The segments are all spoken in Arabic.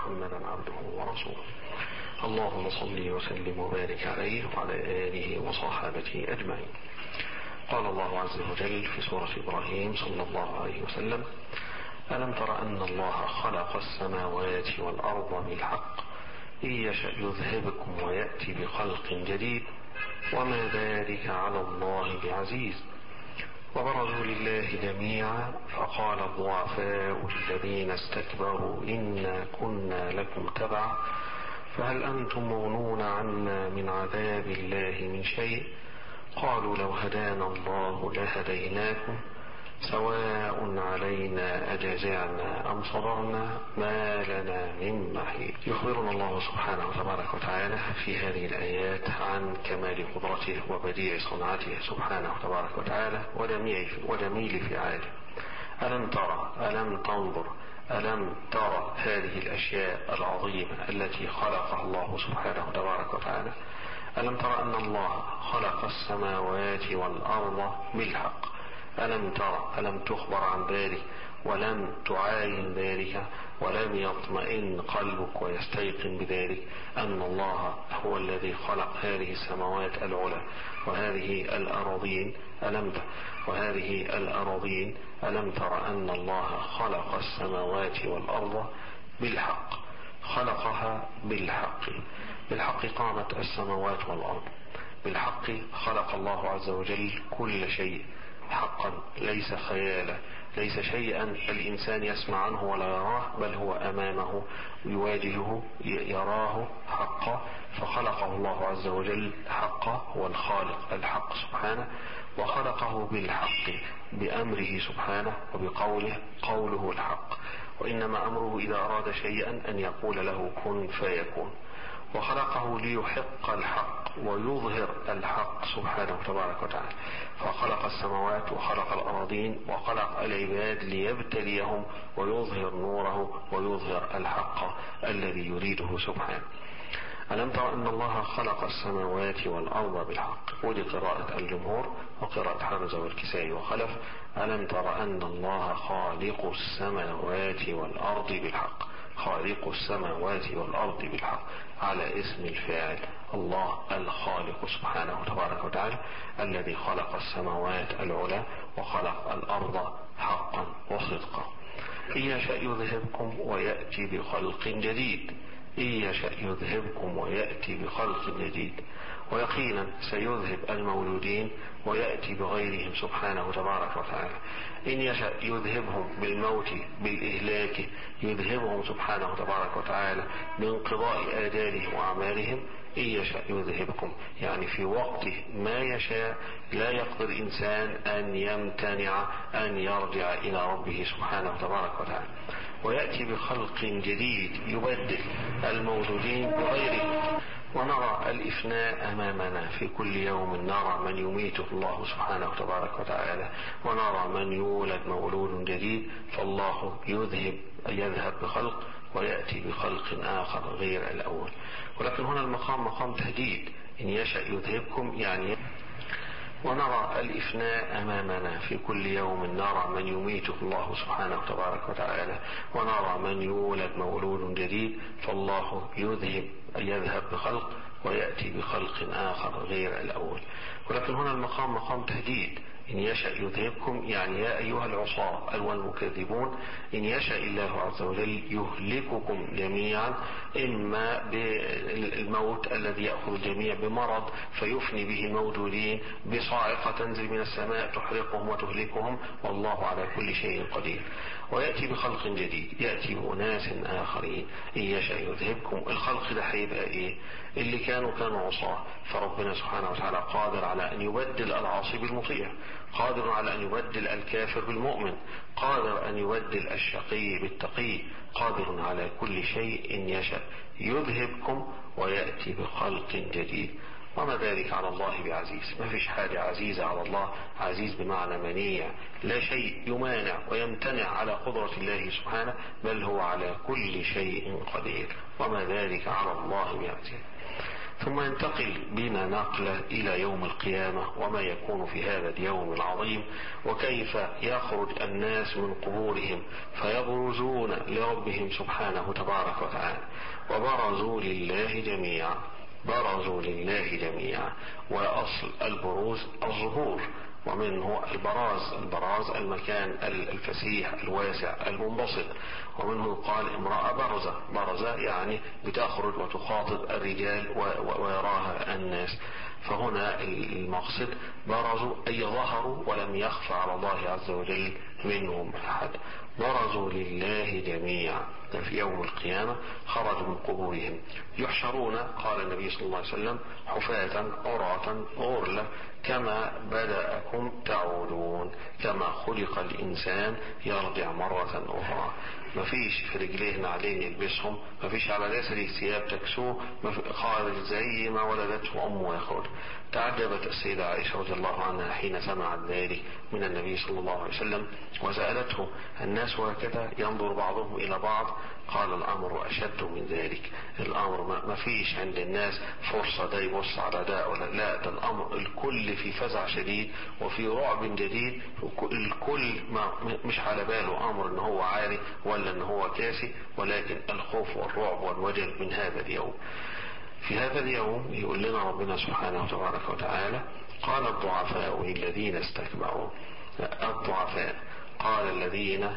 محمدا عبده ورسوله. اللهم صل وسلم وبارك عليه وعلى آله وصحابته أجمعين. قال الله عز وجل في سورة إبراهيم صلى الله عليه وسلم: ألم تر أن الله خلق السماوات والأرض بالحق إن يشأ يذهبكم ويأتي بخلق جديد وما ذلك على الله بعزيز. وبرزوا لله جميعا فقال الضعفاء الذين استكبروا إنا كنا لكم تبعا فهل أنتم مغنون عنا من عذاب الله من شيء قالوا لو هدانا الله لهديناكم سواء علينا أجزعنا أم صبرنا ما لنا من محيص. يخبرنا الله سبحانه وتبارك وتعالى في هذه الآيات عن كمال قدرته وبديع صنعته سبحانه وتبارك وتعالى وجميل فعاله. ألم ترى، ألم تنظر، ألم ترى هذه الأشياء العظيمة التي خلقها الله سبحانه وتبارك وتعالى؟ ألم ترى أن الله خلق السماوات والأرض بالحق؟ ألم ترى، ألم تخبر عن ذلك ولم تعاين ذلك ولم يطمئن قلبك ويستيقن بذلك أن الله هو الذي خلق هذه السماوات العلى وهذه الأراضين؟ ألم ترى أن الله خلق السماوات والأرض بالحق؟ خلقها بالحق قامت السماوات والأرض، بالحق خلق الله عز وجل كل شيء حقا، ليس خيالا، ليس شيئا الإنسان يسمع عنه ولا يراه، بل هو أمامه يواجهه يراه حقا. فخلقه الله عز وجل حقا، هو الخالق الحق سبحانه، وخلقه بالحق بأمره سبحانه وبقوله، قوله الحق، وإنما أمره إذا أراد شيئا أن يقول له كن فيكون. وخلقه ليحق الحق ويظهر الحق سبحانه وتبارك وتعالى، فخلق السماوات وخلق الأراضين وخلق العباد ليبتليهم ويظهر نوره ويظهر الحق الذي يريده سبحانه. ألم تر أن الله خلق السماوات والأرض بالحق، ودي قراءة الجمهور وقراءة حمزة والكسائي وخلف. ألم تر أن الله خالق السماوات والأرض بالحق، خالق السماوات والأرض بالحق على اسم الفاعل، الله الخالق سبحانه وتبارك وتعالى الذي خلق السماوات العلى وخلق الأرض حقا وصدقا. إن يشأ يذهبكم ويأتي بخلق جديد، إن يشأ يذهبكم ويأتي بخلق جديد، ويقينا سيذهب المولودين ويأتي بغيرهم سبحانه تبارك وتعالى. إن يشأ يذهبهم بالموت بالإهلاك، يذهبهم سبحانه تبارك وتعالى بانقضاء آجالهم وأعمالهم. إن يشأ يذهبكم يعني في وقت ما يشاء، لا يقدر إنسان أن يمتنع أن يرجع إلى ربه سبحانه تبارك وتعالى. ويأتي بخلق جديد يبدل الموجودين بغيره. ونرى الإفناء أمامنا في كل يوم، نرى من يميته الله سبحانه تبارك وتعالى، ونرى من يولد مولود جديد، فالله يذهب بخلق ويأتي بخلق آخر غير الأول. ولكن هنا المقام مقام تهديد. إن يشأ يذهبكم يعني، ونرى الإفناء أمامنا في كل يوم، نرى من يميته الله سبحانه تبارك وتعالى، ونرى من يولد مولود جديد، فالله يذهب بخلق ويأتي بخلق آخر غير الأول. ولكن هنا المقام مقام تهديد. إن يشأ يذهبكم يعني يا أيها العصاة والمكذبون، إن يشأ الله عز وجل يهلككم جميعا، إما بالموت الذي يأخذ الجميع، بمرض فيفني به الموجودين، بصاعقة تنزل من السماء تحرقهم وتهلكهم، والله على كل شيء قدير. ويأتي بخلق جديد، يأتي بأناس آخرين. إن يشأ يذهبكم، الخلق ده هيبقى إيه؟ اللي كانوا عصاة، فربنا سبحانه وتعالى قادر على أن يبدل العاصي بالمطيع، قادر على أن يبدل الكافر بالمؤمن، قادر أن يبدل الشقي بالتقي، قادر على كل شيء. إن يشأ يذهبكم ويأتي بخلق جديد وما ذلك على الله بعزيز. ما فيش حاجة عزيزة على الله، عزيز بمعنى منيع، لا شيء يمانع ويمتنع على قدرة الله سبحانه، بل هو على كل شيء قدير وما ذلك على الله بعزيز. ثم ينتقل بنا نقلة إلى يوم القيامة وما يكون في هذا اليوم العظيم، وكيف يخرج الناس من قبورهم فيبرزون لربهم سبحانه تبارك وتعالى. وبرزوا لله جميعا، برزوا لله جميعا. وأصل البروز الظهور، ومنه البراز المكان الفسيح الواسع المنبسط، ومنه قال امرأة برزة يعني بتخرج وتخاطب الرجال ويراها الناس. فهنا المقصد برزوا أي ظهروا ولم يخفى على الله عز وجل منهم أحد. برزوا لله جميعا في يوم القيامة، خرجوا من قبورهم يحشرون، قال النبي صلى الله عليه وسلم حفاة عراة غرلا كما بدأكم تعودون، كما خلق الإنسان يرجع مرة أخرى. مفيش في رجليه نعلين يلبسهم، مفيش على جسده ثياب تكسوه، خارج زي ما ولدته أمه يخرج. تعجبت السيدة عائشة رضي الله عنها حين سمعت ذلك من النبي صلى الله عليه وسلم وسألته: الناس هكذا ينظر بعضهم إلى بعض؟ قال: الأمر أشد من ذلك. الأمر ما فيش عند الناس فرصة ده يبص على ده ولا لا، ده الأمر الكل في فزع شديد وفي رعب جديد. الكل مش على باله أمر إن هو عالي ولا إن هو كاسي، ولكن الخوف والرعب والوجل من هذا اليوم. في هذا اليوم يقول لنا ربنا سبحانه وتبارك وتعالى: قال الضعفاء للذين استكبروا. الضعفاء قال الذين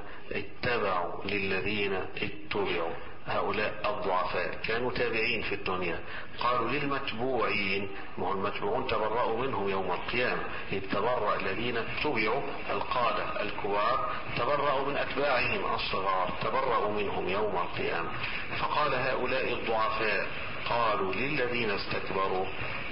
اتبعوا للذين اتبعوا، هؤلاء الضعفاء كانوا تابعين في الدنيا، قالوا للمتبوعين، ما هو المتبوعون تبرأوا منهم يوم القيامة، تبرأ الذين اتبعوا القادة الكبار تبرأوا من أتباعهم الصغار، تبرأوا منهم يوم القيامة. فقال هؤلاء الضعفاء قالوا للذين استكبروا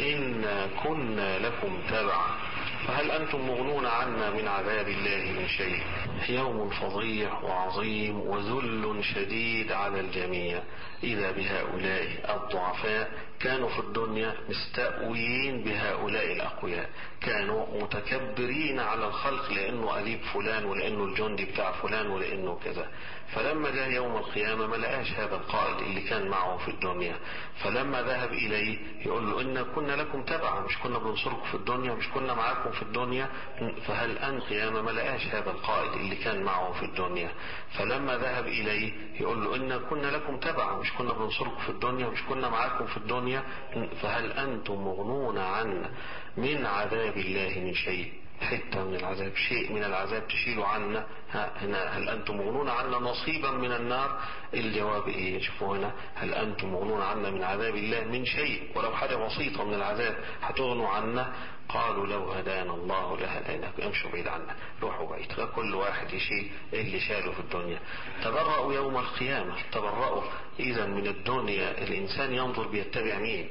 إنا كنا لكم تبعا فهل أنتم مغنون عنا من عذاب الله من شيء. يوم فظيع وعظيم وذل شديد على الجميع. إذا بهؤلاء الضعفاء كانوا في الدنيا مستأويين بهؤلاء الأقوياء، كانوا متكبرين على الخلق لأنه أديب فلان ولأنه الجندي بتاع فلان ولأنه كذا. فلما جاء يوم القيامة ما لقاش هذا القائد اللي كان معه في الدنيا، فلما ذهب إليه يقول له: إن كنا لكم تبعا، مش كنا بنصركم في الدنيا، مش كنا معاكم في الدنيا، فهل أن قيامة ما لقاش هذا القائد اللي كان معه في الدنيا. فلما ذهب إليه يقول له: إن كنا لكم تبعا، مش كنا بنصركم في الدنيا، مش كنا معاكم في الدنيا، فهل أنتم مغنون عنا من عذاب الله من شيء. حتة من العذاب، شيء من العذاب تشيلوا عنا. هنا هل أنتم مغنون عنا نصيبا من النار؟ الجواب إيه؟ شوفوا هنا: هل أنتم مغنون عنا من عذاب الله من شيء، ولو حاجة بسيطة من العذاب هتغنوا عنا؟ قالوا لو هدانا الله لهديناكم. امشوا بعيد عنا، روحوا بعيد، كل واحد يشيل اللي شاله في الدنيا. تبرأوا يوم القيامة، تبرأوا. إذا من الدنيا الإنسان ينظر بيتبع مين.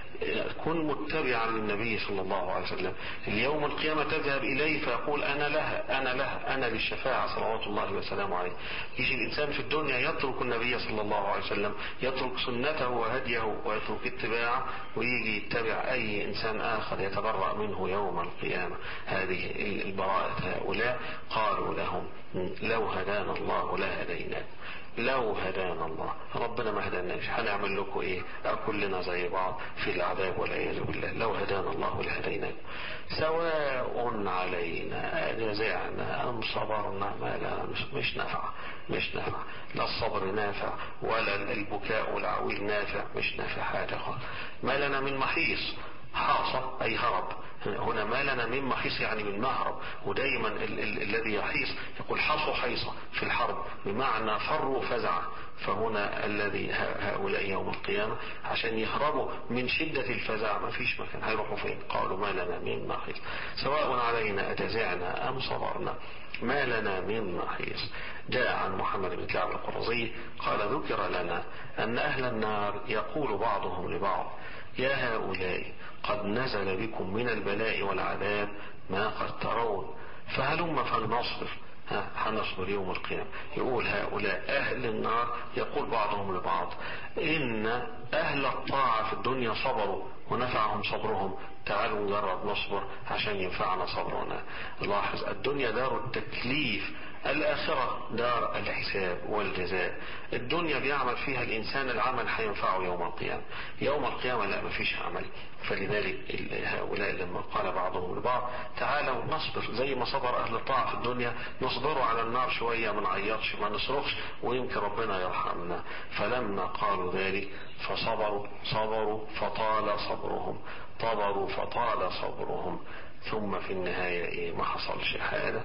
كن متبعا للنبي صلى الله عليه وسلم. اليوم القيامة تذهب إليه فيقول: أنا لها أنا لها أنا للشفاعة صلوات الله وسلامه عليه. يجي الإنسان في الدنيا يترك النبي صلى الله عليه وسلم، يترك سنته وهديه ويترك اتباعه، ويجي يتبع أي إنسان آخر يتبرأ منه يوم القيامة. هذه البراءة. هؤلاء قالوا لهم: لو هدانا الله لهديناكم. لو هدانا الله، ربنا ما هداناش، هنعمل لكم ايه؟ كلنا زي بعض في العذاب والعياذ بالله. لو هدانا الله لهديناكم سواء علينا جزعنا ام صبرنا. ما لا مش نافع، مش نافع، لا الصبر نافع ولا البكاء والعويل نافع، مش نافع حاجة خالص. ما لنا من محيص. حاصة أي هرب. هنا ما لنا من محيص يعني من مهرب. ودايما الذي يحيص يقول حصوا حيصة في الحرب، بمعنى فروا فزعة. فهنا الذي هؤلاء يوم القيامة عشان يهربوا من شدة الفزع ما فيش مكان، هيروحوا فين؟ قالوا ما لنا من محيص سواء علينا أجزعنا أم صبرنا ما لنا من محيص. جاء عن محمد بن كعب القرظي قال: ذكر لنا أن أهل النار يقول بعضهم لبعض: يا هؤلاء قد نزل بكم من البلاء والعذاب ما قد ترون، فهلم فلنصبر. هنصبر يوم القيامة. يقول هؤلاء أهل النار يقول بعضهم لبعض: إن أهل الطاعة في الدنيا صبروا ونفعهم صبرهم، تعالوا نجرب نصبر عشان ينفعنا صبرنا. لاحظ الدنيا دار التكليف الآخرة دار الحساب والجزاء. الدنيا بيعمل فيها الإنسان العمل هينفعه يوم القيامة، يوم القيامة لا مفيش عمل. فلذلك هؤلاء لما قال بعضهم لبعض تعالوا نصبر زي ما صبر أهل الطاعة في الدنيا، نصبروا على النار شوية، ما نعيطش ما نصرخش ويمكن ربنا يرحمنا. فلما قالوا ذلك صبروا فطال صبرهم، ثم في النهاية ما حصلش حاجة،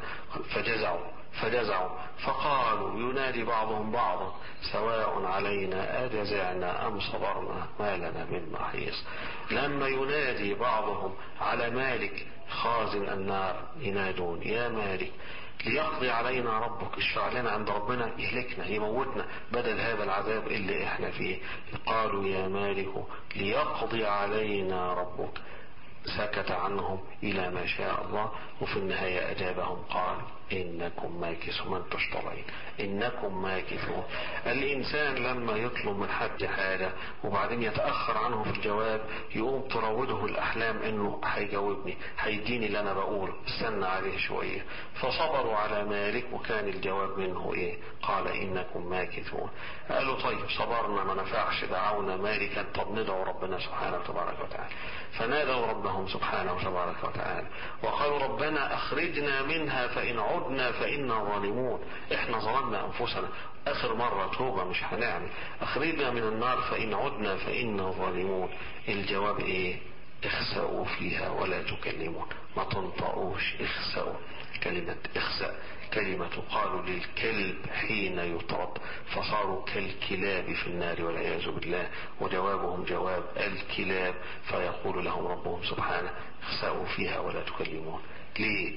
فجزعوا فقالوا ينادي بعضهم بعضا سواء علينا أجزعنا أم صبرنا ما لنا من محيص. لما ينادي بعضهم على مالك خازن النار ينادون يا مالك ليقضي علينا ربك، اشفع لنا عند ربنا يهلكنا يموتنا بدل هذا العذاب اللي احنا فيه. قالوا يا مالك ليقضي علينا ربك، سكت عنهم إلى ما شاء الله. وفي النهاية أجابهم قال إنكم ماكثون، من تشطرين إنكم ماكثون. الإنسان لما يطلب من حد حاجة وبعدين يتأخر عنه في الجواب يقوم تراوده الأحلام إنه هيجاوبني هيديني اللي أنا بقوله، استنى عليه شوية. فصبروا على مالك وكان الجواب منه إيه؟ قال إنكم ماكثون. قالوا طيب صبرنا ما نفعش، دعونا مالكا، طب ندعو ربنا سبحانه وتبارك وتعالى. فنادوا ربهم سبحانه وتبارك وتعالى وقالوا ربنا أخرجنا منها فإن عدنا فإنا ظالمون، احنا ظلمنا أنفسنا آخر مرة توبة مش هنعمل، أخرجنا من النار فإن عدنا فإنا ظالمون. الجواب إيه؟ اخسأوا فيها ولا تكلمون، ما تنطقوش، اخسأوا. كلمة اخسأ كلمة قالوا للكلب حين يطرد، فصاروا كالكلاب في النار والعياذ بالله. وجوابهم جواب الكلاب، فيقول لهم ربهم سبحانه اخسأوا فيها ولا تكلمون. ليه؟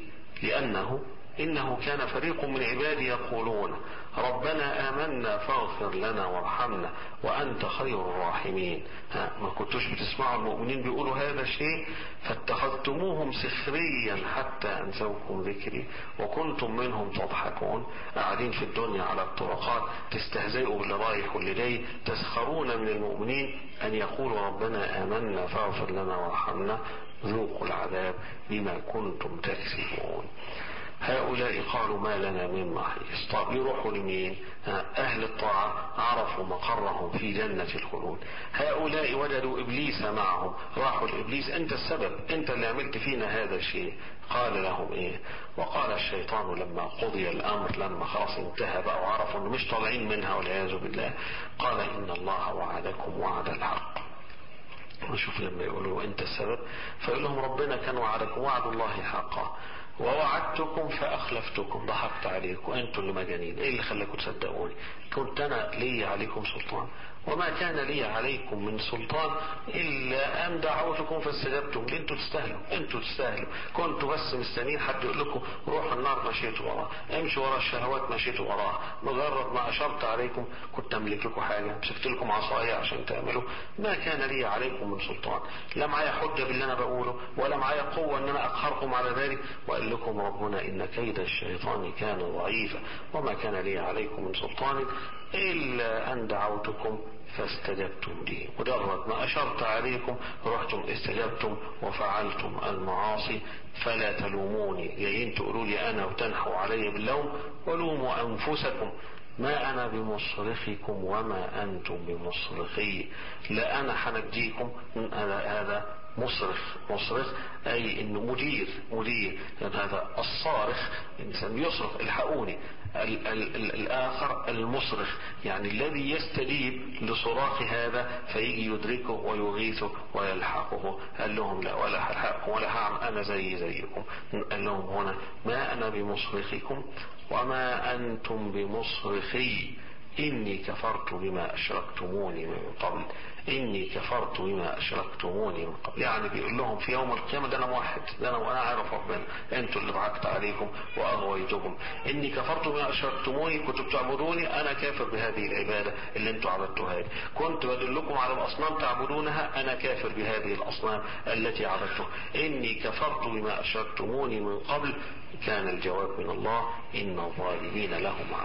إنه كان فريق من عبادي يقولون ربنا آمنا فاغفر لنا وارحمنا وأنت خير الراحمين. ما كنتوش بتسمعوا المؤمنين بيقولوا هذا الشيء؟ فاتخذتموهم سخريا حتى أنسوكم ذكري وكنتم منهم تضحكون. قاعدين في الدنيا على الطرقات تستهزئوا باللي رايح واللي جاي، تسخرون من المؤمنين أن يقولوا ربنا آمنا فاغفر لنا وارحمنا ذوقوا العذاب بما كنتم تكسبون. هؤلاء قالوا ما لنا من محيص. طب يروحوا لمين؟ أهل الطاعة عرفوا مقرهم في جنة الخلود. هؤلاء وجدوا إبليس معهم، راحوا لإبليس أنت السبب، أنت اللي عملت فينا هذا الشيء. قال لهم إيه؟ وقال الشيطان لما قضي الأمر، لما خلاص انتهى بقى وعرفوا أنه مش طالعين منها والعياذ بالله، قال إن الله وعدكم وعد الحق. وشوف لما يقولوا أنت السبب فيقول لهم ربنا كان وعدكم وعد الله حقا ووعدتكم فأخلفتكم، ضحكت عليكم أنتم اللي مجانين. إيه اللي خلاكم تصدقوني؟ كنت أنا لي عليكم سلطان وما كان لي عليكم من سلطان إلا أن دعوتكم فاستجبتم. أنتوا تستاهلوا. كنتوا بس مستنين حد يقول لكم روح النار مشيتوا وراه، امشوا ورا الشهوات مشيتوا وراه. مجرد ما أشرت عليكم كنت أملك لكم حاجة، مسكت لكم عصاية عشان تعملوا. ما كان لي عليكم من سلطان، لا معايا حجة باللي أنا بقوله ولا معايا قوة أن أنا أقهركم على ذلك. وقال لكم ربنا إن كيد الشيطان كان ضعيفا وما كان لي عليكم من سلطان إلا أن دعوتكم فاستجبتم لي. مجرد ما أشرت عليكم رحتم استجبتم وفعلتم المعاصي. فلا تلوموني، جايين تقولوا لي أنا وتنحوا علي باللوم، ولوموا أنفسكم ما أنا بمصرخكم وما أنتم بمصرخي. لا أنا حنجيكم، هذا مصرخ أي إنه مدير يعني هذا الصارخ إنسان يصرخ الحقوني. الآخر المصرخ يعني الذي يستجيب لصراخ هذا فيجي يدركه ويغيثه ويلحقه. قال لهم لا ولا هلحقكم ولا هعمل، أنا زيكم. قال لهم هنا ما أنا بمصرخكم وما أنتم بمصرخي إني كفرت بما أشركتموني من قبل. يعني بيقول لهم في يوم القيامة ده أنا موحد، ده أنا وأنا عارف ربنا، أنتوا اللي ضحكت عليكم وأغويتكم. إني كفرت بما أشركتموني، كنتوا بتعبدوني، أنا كافر بهذه العبادة اللي أنتوا عبدتوها لي. كنت بدلكم على الأصنام تعبدونها، أنا كافر بهذه الأصنام التي عبدتها. إني كفرت بما أشركتموني من قبل. كان الجواب من الله إن الظالمين لهم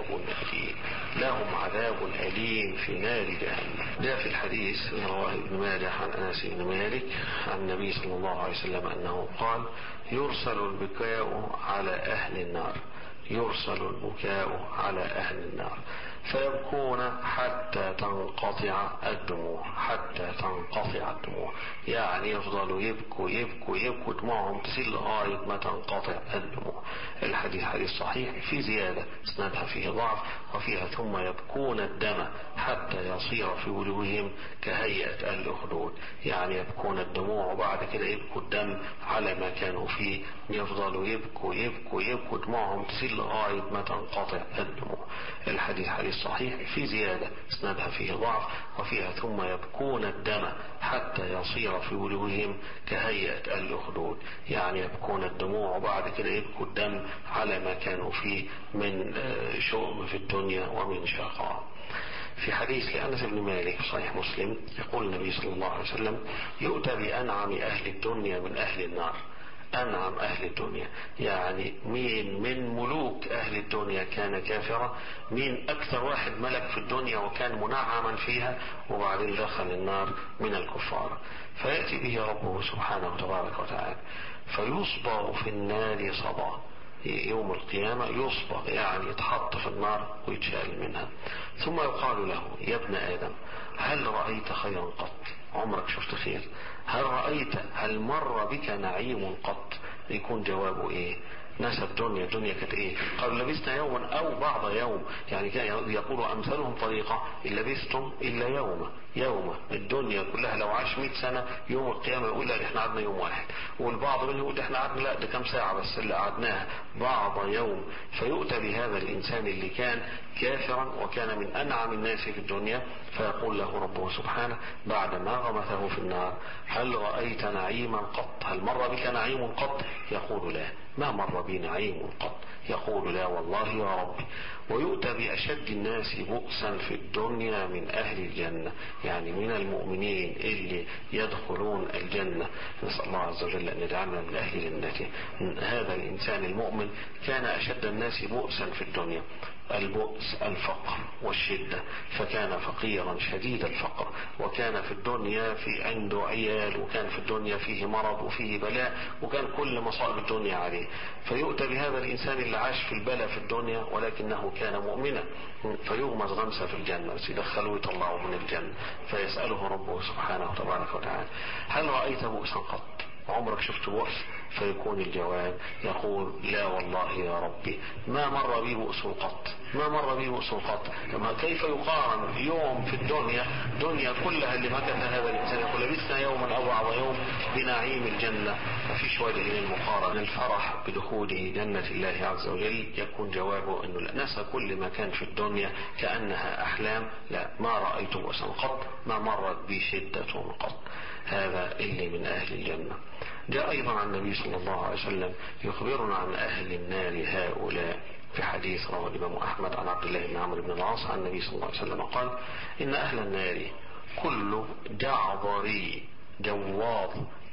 عذاب أليم في نار جهنم. جاء في الحديث رواه ابن ماجه عن أنس بن مالك عن النبي صلى الله عليه وسلم أنه قال يرسل البكاء على أهل النار يرسل البكاء على أهل النار فيبكون حتى تنقطع الدموع، حتى تنقطع الدموع، يعني يفضلوا يبكوا يبكوا يبكوا دموعهم تسيل لغاية ما تنقطع الدموع. الحديث حديث صحيح، في زيادة اسنادها فيه ضعف وفيها ثم يبكون الدم حتى يصير في وجوههم كهيئة الأخدود، يعني يبكون الدموع وبعد كده يبكوا الدم على ما كانوا فيه، يفضلوا يبكوا يبكوا يبكوا دموعهم تسيل لغاية ما تنقطع الدموع. الحديث حديث صحيح، في زيادة اسنادها فيه ضعف وفيها ثم يبكون الدم حتى يصير في وجوههم كهيئة الأخدود، يعني يبكون الدموع وبعد كده يبكوا الدم على ما كانوا فيه من شؤم في الدنيا ومن شقاء. في حديث لأنس بن مالك صحيح مسلم يقول النبي صلى الله عليه وسلم: يؤتى بأنعم أهل الدنيا من أهل النار. أنعم أهل الدنيا يعني مين من ملوك أهل الدنيا كان كافرا، مين أكثر واحد ملك في الدنيا وكان منعما فيها وبعدين دخل النار من الكفار، فيأتي به ربه سبحانه وتبارك وتعالى فيصبغ في النار صبا. يوم القيامة يصبغ يعني يتحط في النار ويتشال منها، ثم يقال له: يا ابن آدم هل رأيت خيرا قط؟ عمرك شفت خير؟ هل مر بك نعيم قط؟ يكون جوابه ايه؟ ناس الدنيا كانت ايه؟ قال: لبثنا يوما او بعض يوم، يعني كان يقول امثالهم طريقة: ان لبثتم الا يوم الدنيا كلها لو عاش 100 سنة يوم القيامة يقول: لا احنا قعدنا يوم واحد، والبعض منهم يقول: احنا قعدنا لا ده كم ساعة بس اللي قعدناها بعض يوم. فيؤتى بهذا الانسان اللي كان كافرا وكان من انعم الناس في الدنيا فيقول له ربه سبحانه بعد ما غمسه في النار: هل رأيت نعيما قط؟ هل مر بك نعيم قط؟ يقول: لا، ما مر بي نعيم قط. يقول: لا والله يا ربي. ويؤتى بأشد الناس بؤسا في الدنيا من أهل الجنة، يعني من المؤمنين اللي يدخلون الجنة، نسأل الله عز وجل أن يجعلنا من أهل جنته. هذا الإنسان المؤمن كان أشد الناس بؤسا في الدنيا. البؤس الفقر والشدة، فكان فقيرا شديد الفقر، وكان في الدنيا في عنده عيال، وكان في الدنيا فيه مرض وفيه بلاء، وكان كل مصائب الدنيا عليه. فيؤتى بهذا الإنسان اللي عاش في البلاء في الدنيا ولكنه كان مؤمنا فيغمز غمسة في الجنة، بس يدخلوه يطلعوا من الجنة فيسأله ربه سبحانه وتبارك وتعالى: هل رأيت بؤسا قط؟ عمرك شفت بؤس؟ فيكون الجواب يقول: لا والله يا ربي، ما مر بي بؤس قط، ما مر بي بؤس قط. كما كيف يقارن يوم في الدنيا كلها اللي مكث هذا الإنسان، يقول: لبثنا يوما أو بعض يوم بنعيم الجنة، ما فيش وجه للمقارنة. الفرح بدخوله جنة الله عز وجل يكون جوابه أنه لا نسى كل ما كان في الدنيا كأنها أحلام، لا، ما رأيت بؤسا قط، ما مرت بي شدة قط. هذا اللي من أهل الجنة. جاء أيضا عن النبي صلى الله عليه وسلم يخبرنا عن أهل النار هؤلاء في حديث رواه الإمام أحمد عن عبد الله بن عمرو بن العاص عن النبي صلى الله عليه وسلم قال: إن أهل النار كل جعظري جواظ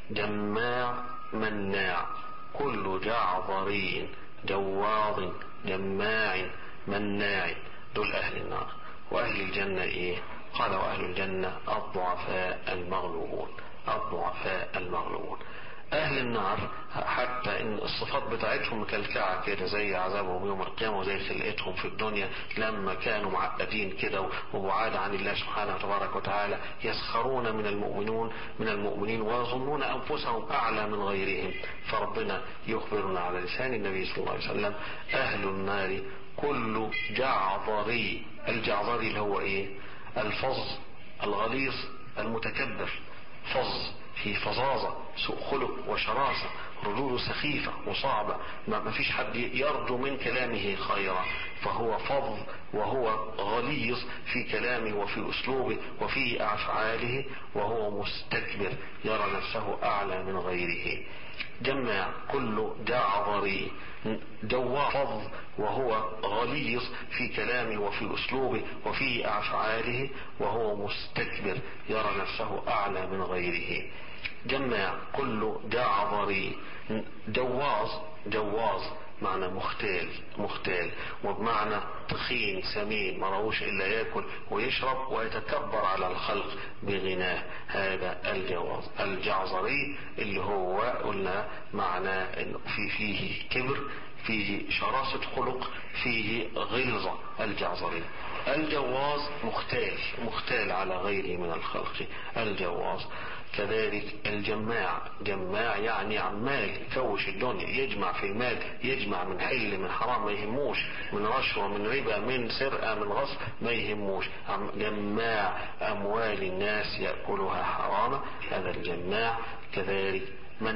جماع مناع، كل جعظري جواظ جماع مناع، دول أهل النار. وأهل الجنة إيه؟ قال: وأهل الجنة الضعفاء المغلوبون، الضعفاء المغلوبون. أهل النار حتى إن الصفات بتاعتهم مكلكعة كده زي عذابهم يوم القيامة وزي خلقتهم في الدنيا لما كانوا معقدين كده وبعاد عن الله سبحانه وتبارك وتعالى، يسخرون من المؤمنين ويظنون أنفسهم أعلى من غيرهم. فربنا يخبرنا على لسان النبي صلى الله عليه وسلم: أهل النار كل جعظري. الجعظري اللي هو إيه؟ الفظ الغليظ المتكبر، فظ في فظاظة، سوء خلق وشراسة، ردوده سخيفة وصعبة، ما فيش حد يرجو من كلامه خيرا، فهو فظ وهو غليظ في كلامه وفي أسلوبه وفي أفعاله، وهو مستكبر يرى نفسه أعلى من غيره. جمع كل جعظري، جواظ وهو غليظ في كلامه وفي أسلوبه وفي أفعاله، وهو مستكبر يرى نفسه أعلى من غيره. جمع كل جعظري، جواظ معنى مختال وبمعنى تخين سمين ما راهوش إلا يأكل ويشرب ويتكبر على الخلق بغناه، هذا الجواظ. الجعظري اللي هو قلنا معناه إنه فيه كبر، فيه شراسة خلق، فيه غلظة الجعزري. الجواز مختال على غيره من الخلق. الجواز كذلك الجماع، جماع يعني عمال يكوش الدنيا، يجمع في المال، يجمع من حل من حرام ما يهموش، من رشوة من ربا من سرقة من غصب ما يهموش، جماع أموال الناس يأكلها حراما، هذا الجماع. كذلك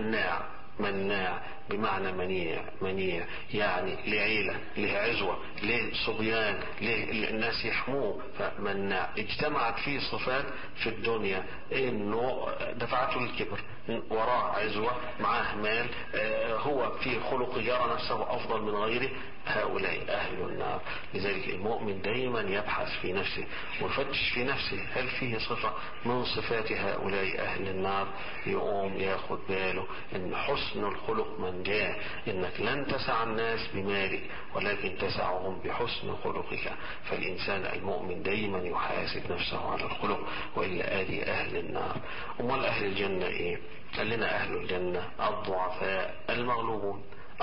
مناع بمعنى منيع يعني لعيلة، له عزوة، له صبيان، له الناس يحموه، فمناع. اجتمعت فيه صفات في الدنيا، انه دفعته للكبر، وراه عزوة، معاه مال، هو في خلق يرى نفسه افضل من غيره، هؤلاء اهل النار. لذلك المؤمن دائما يبحث في نفسه ويفتش في نفسه هل فيه صفة من صفات هؤلاء اهل النار، يقوم ياخد باله ان حسن الخلق من جاء، انك لن تسع الناس بمالك ولكن تسعهم بحسن خلقك. فالانسان المؤمن دائما يحاسب نفسه على الخلق، والا ادي اهل النار. امال اهل الجنة ايه؟ قال لنا اهل الجنة الضعفاء المغلوبون،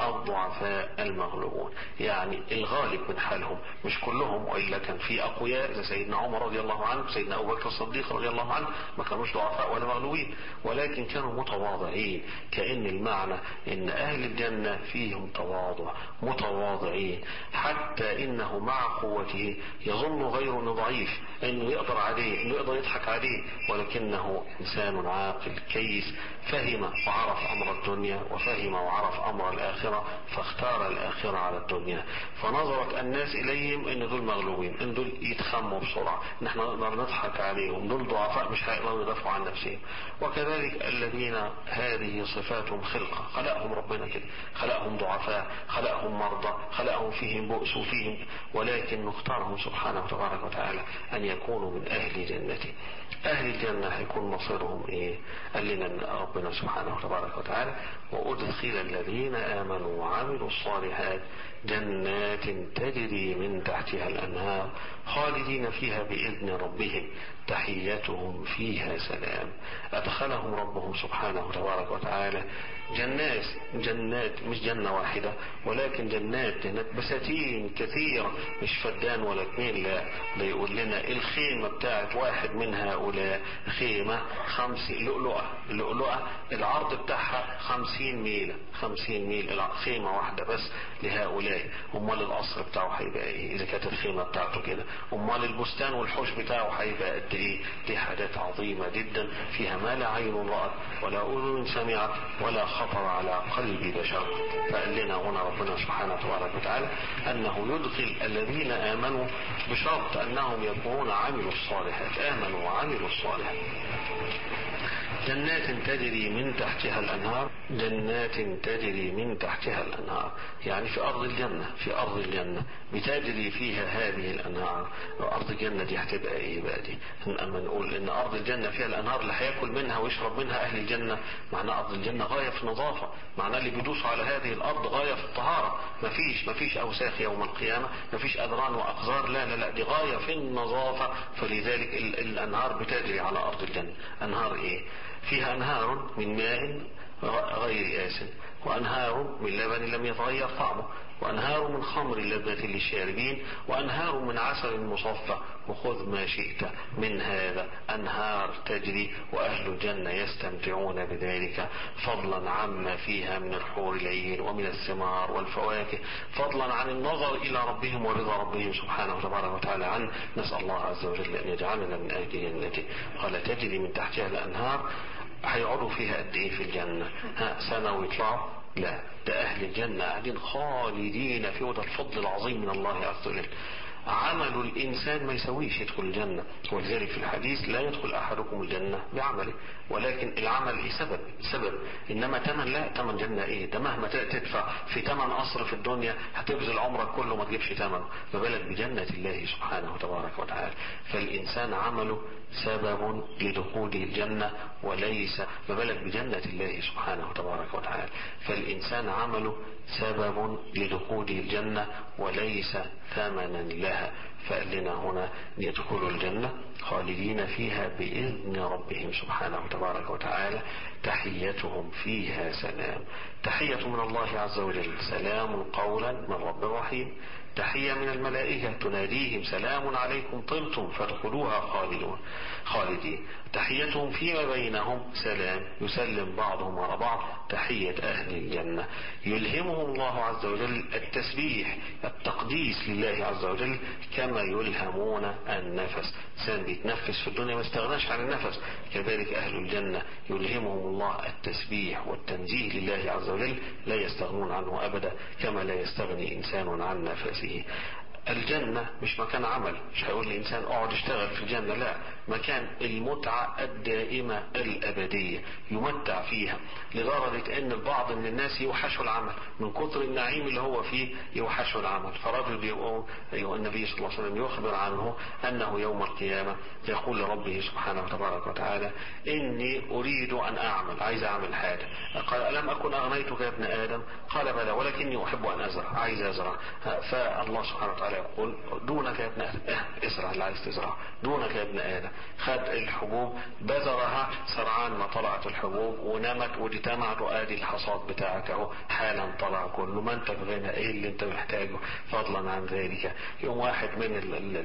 الضعفاء المغلوبون، يعني الغالب من حالهم، مش كلهم، وإلا كان في أقوياء زي سيدنا عمر رضي الله عنه، سيدنا أبو بكر الصديق رضي الله عنه، ما كانوش ضعفاء ولا مغلوبين، ولكن كانوا متواضعين. كأن المعنى إن أهل الجنة فيهم تواضع، متواضعين، حتى إنه مع قوته يظن غيره إنه ضعيف، إنه يقدر عليه، إنه يقدر يضحك عليه، ولكنه إنسان عاقل كيس، فهم وعرف أمر الدنيا، وفهم وعرف أمر الآخرة، فاختار الآخرة على الدنيا. فنظرت الناس إليهم إن دول مغلوبين، إن دول يتخموا بسرعة، نحن نقدر نضحك عليهم، دول ضعفاء مش هيقدروا يدافعوا عن نفسهم. وكذلك الذين هذه صفاتهم خلقة، خلقهم ربنا كده، خلقهم ضعفاء، خلقهم مرضى، خلقهم فيهم بؤس وفيهم، ولكن نختارهم سبحانه وتبارك وتعالى أن يكونوا من أهل جنته. أهل الجنة هيكون مصيرهم إيه؟ قال لنا ربنا سبحانه وتبارك وتعالى: وأدخل الذين آمنوا وعملوا الصالحات جنات تجري من تحتها الأنهار خالدين فيها بإذن ربهم تحيتهم فيها سلام. أدخلهم ربهم سبحانه وتبارك وتعالى جنات مش جنة واحدة، ولكن جنات بساتين كثيرة، مش فدان ولا اثنين، لا، ده يقول لنا الخيمة بتاعت واحد من هؤلاء خيمة 50 لؤلؤة العرض بتاعها 50 ميل خيمة واحدة بس لهؤلاء. امال القصر بتاعه هيبقى ايه اذا كانت الخيمة بتاعته كده؟ امال البستان والحوش بتاعه هيبقى قد ايه؟ دي حاجات عظيمة جدا فيها ما لا عين رأت ولا اذن سمعت ولا خطر على قلب بشر. فقال لنا هنا ربنا سبحانه وتعالى انه يدخل الذين امنوا بشرط انهم يكونون عملوا الصالحات، امنوا وعملوا الصالحات. جنات تجري من تحتها الأنهار، جنات تجري من تحتها الأنهار، يعني في أرض الجنة بتجري فيها هذه الأنهار. أرض الجنة دي هتبقى إيه بقى دي؟ أما نقول إن أرض الجنة فيها الأنهار اللي هياكل منها ويشرب منها أهل الجنة، معناه أرض الجنة غاية في النظافة، معناه اللي بيدوسوا على هذه الأرض غاية في الطهارة، مفيش أوساخ يوم القيامة، مفيش أذران وأقذار، لا دي غاية في النظافة. فلذلك الأنهار بتجري على أرض الجنة. أنهار إيه؟ فيها أنهار من ماء غير آسن، وأنهار من لبن لم يتغير طعمه، وأنهار من خمر لذة للشاربين، وأنهار من عسل مصفى، وخذ ما شئت من هذا. أنهار تجري وأهل الجنة يستمتعون بذلك، فضلا عما فيها من الحور العين ومن الثمار والفواكه، فضلا عن النظر إلى ربهم ورضا ربهم سبحانه وتبارك وتعالى عنه. نسأل الله عز وجل أن يجعلنا من أهل جنته. قال تجري من تحتها الأنهار. هيقعدوا فيها قد ايه في الجنة؟ سنة ويطلعوا؟ لا، ده اهل الجنة قاعدين خالدين فيه، وده الفضل العظيم من الله عز وجل. عمل الانسان ما يسويش يدخل الجنة، ولذلك في الحديث لا يدخل احدكم الجنة بعمله، ولكن العمل ايه؟ سبب، انما تمن لا، تمن جنة ايه؟ ده مهما تدفع في تمن قصر في الدنيا هتبذل عمرك كله ما تجيبش تمنه، ما بالك بجنة الله سبحانه وتبارك وتعالى. فالانسان عمله سبب لدخول الجنة، وليس مبلغ بجنة الله سبحانه وتبارك وتعالى. فالإنسان عمله سبب لدخول الجنة وليس ثمنا لها. فقال لنا هنا يدخلوا الجنة خالدين فيها بإذن ربهم سبحانه وتبارك وتعالى، تحيتهم فيها سلام. تحية من الله عز وجل، سلام قولا من رب رحيم. تحية من الملائكة تناديهم سلام عليكم طبتم فادخلوها خالدين. تحيتهم فيما بينهم سلام، يسلم بعضهم على بعض، تحية أهل الجنة. يلهمهم الله عز وجل التسبيح، التقديس لله عز وجل، كما يلهمون النفس. إنسان بيتنفس في الدنيا ما استغناش عن النفس، كذلك أهل الجنة يلهمهم الله التسبيح والتنزيه لله عز وجل، لا يستغنون عنه أبدا، كما لا يستغني إنسان عن نفسه. الجنة مش مكان عمل، مش هيقول لإنسان اقعد اشتغل في الجنة، لا، مكان المتعة الدائمة الأبدية، يمتع فيها لدرجة أن البعض من الناس يوحشوا العمل من كتر النعيم اللي هو فيه، يوحشوا العمل. فرجل بيقول النبي صلى الله عليه وسلم يخبر عنه أنه يوم القيامة يقول لربه سبحانه وتبارك وتعالى إني أريد أن أعمل، عايز أعمل حاجة. قال ألم أكن أغنيتك يا ابن آدم؟ قال بلى ولكني أحب أن أزرع، عايز أزرع. فالله سبحانه وتعالى يقول دونك يا ابن آدم، ازرع اللي عايز تزرع، دونك يا ابن آدم. خد الحبوب بذرها سرعان ما طلعت الحبوب ونمت واجتمعت، وادي الحصاد بتاعك اهو حالا طلع كله، ما انت بغنى، ايه اللي انت محتاجه فضلا عن ذلك. يوم واحد من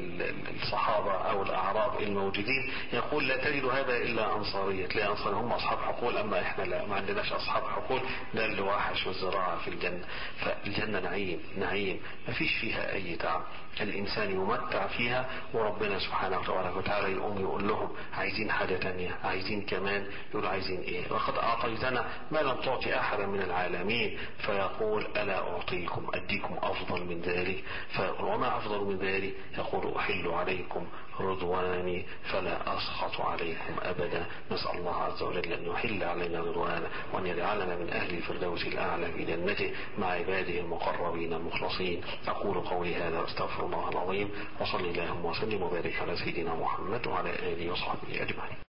الصحابة او الاعراب الموجودين يقول لا تجد هذا الا انصارية، تلاقي انصار هم اصحاب حقول، اما احنا لا، ما عندناش اصحاب حقول، ده اللي وحش والزراعة في الجنة. فالجنة نعيم ما فيش فيها اي تعب، الانسان يمتع فيها، وربنا سبحانه وتعالى يقوم يقول لهم عايزين حاجة تانية، عايزين كمان، يقول عايزين ايه؟ وقد اعطيتنا ما لم تعطي احدا من العالمين. فيقول الا اعطيكم، اديكم افضل من ذلك. فيقول وما افضل من ذلك؟ يقول احل عليكم رضواني فلا اسخط عليكم ابدا. نسأل الله عز وجل ان يحل علينا رضوانه، وان يجعلنا من اهل الفردوس الاعلى في جنته مع عباده المقربين المخلصين. اقول قولي هذا واستغفر الله العظيم، وصلي اللهم وسلم وبارك على سيدنا محمد وعلى اله وصحبه اجمعين.